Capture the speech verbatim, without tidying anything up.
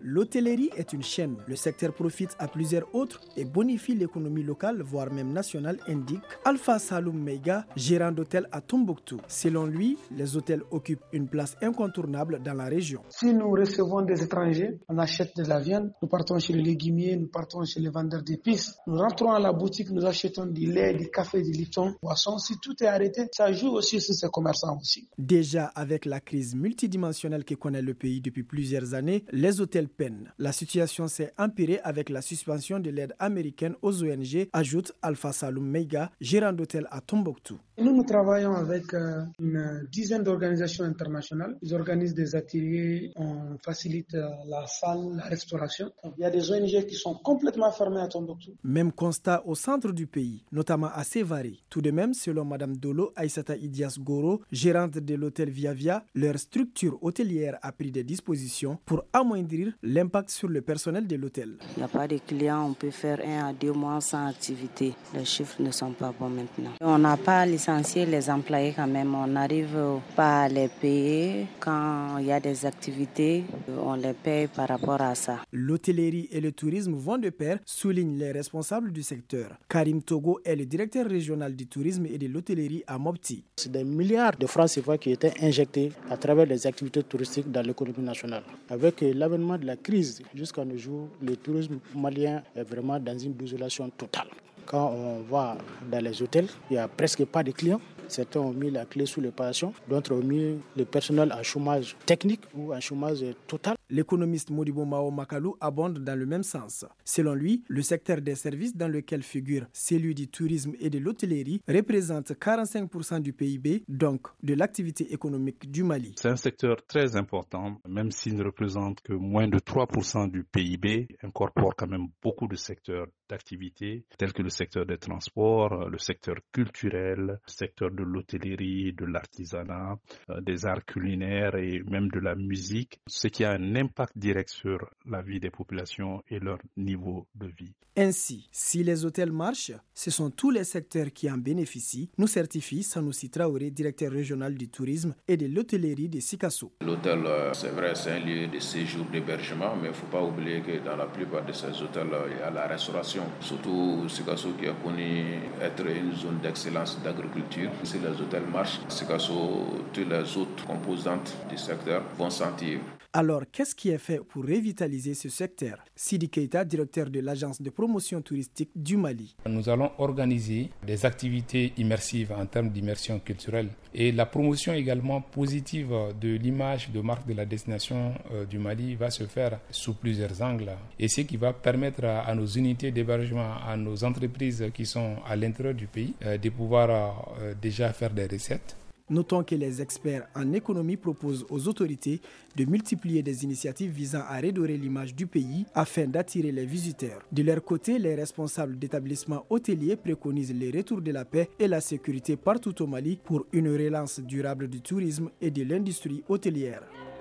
L'hôtellerie est une chaîne. Le secteur profite à plusieurs autres et bonifie l'économie locale, voire même nationale, indique Alpha Saloum Meiga, gérant d'hôtel à Tombouctou. Selon lui, les hôtels occupent une place incontournable dans la région. Si nous recevons des étrangers, on achète de la viande, nous partons chez les légumiers, nous partons chez les vendeurs d'épices, nous rentrons à la boutique, nous achetons du lait, du café, du lipton, poisson. Si tout est arrêté, ça joue aussi sur ces commerçants aussi. Déjà, avec la crise multidimensionnelle que connaît le pays depuis plusieurs années, les hôtels peinent. La situation s'est empirée avec la suspension de l'aide américaine aux O N G, ajoute Alpha Saloum Meiga, gérant d'hôtel à Tombouctou. Nous, nous travaillons avec euh, une dizaine d'organisations internationales. Ils organisent des ateliers, on facilite euh, la salle, la restauration. Il y a des O N G qui sont complètement fermées à Tombouctou. Même constat au centre du pays, notamment à Sévaré. Tout de même, selon Madame Dolo Aïssata Idias Goro, gérante de l'hôtel Via Via, leur structure hôtelière a pris des dispositions pour amoindrir l'impact sur le personnel de l'hôtel. Il n'y a pas de clients, on peut faire un à deux mois sans activité. Les chiffres ne sont pas bons maintenant. On n'a pas licencié les employés quand même, on n'arrive pas à les payer. Quand il y a des activités, on les paye par rapport à ça. L'hôtellerie et le tourisme vont de pair, soulignent les responsables du secteur. Karim Togo est le directeur régional du tourisme et de l'hôtellerie à Mopti. C'est des milliards de francs C F A qui étaient injectés à travers les activités touristiques dans l'économie nationale. Avec l'avènement de la crise jusqu'à nos jours, le tourisme malien est vraiment dans une désolation totale. Quand on va dans les hôtels, il n'y a presque pas de clients. Certains ont mis la clé sous le patient, d'autres ont mis le personnel en chômage technique ou en chômage total. L'économiste Modibo Mao Makalou abonde dans le même sens. Selon lui, le secteur des services dans lequel figure celui du tourisme et de l'hôtellerie représente quarante-cinq pour cent du P I B, donc de l'activité économique du Mali. C'est un secteur très important, même s'il ne représente que moins de trois pour cent du P I B, incorpore quand même beaucoup de secteurs d'activité, tels que le secteur des transports, le secteur culturel, le secteur de l'hôtellerie, de l'artisanat, euh, des arts culinaires et même de la musique, ce qui a un impact direct sur la vie des populations et leur niveau de vie. Ainsi, si les hôtels marchent, ce sont tous les secteurs qui en bénéficient, nous certifie Sanoussi Traoré, directeur régional du tourisme et de l'hôtellerie de Sikasso. L'hôtel, c'est vrai, c'est un lieu de séjour, d'hébergement, mais il ne faut pas oublier que dans la plupart de ces hôtels, il y a la restauration. Surtout Sikasso qui a connu être une zone d'excellence d'agriculture. Si les hôtels marchent, Sikasso, toutes les autres composantes du secteur vont sentir. Alors, qu'est-ce qui est fait pour revitaliser ce secteur? Sidi Keita, directeur de l'agence de promotion touristique du Mali. Nous allons organiser des activités immersives en termes d'immersion culturelle et la promotion également positive de l'image de marque de la destination du Mali va se faire sous plusieurs angles. Et ce qui va permettre à nos unités d'hébergement, à nos entreprises qui sont à l'intérieur du pays, de pouvoir déjà faire des recettes. Notons que les experts en économie proposent aux autorités de multiplier des initiatives visant à redorer l'image du pays afin d'attirer les visiteurs. De leur côté, les responsables d'établissements hôteliers préconisent le retour de la paix et la sécurité partout au Mali pour une relance durable du tourisme et de l'industrie hôtelière.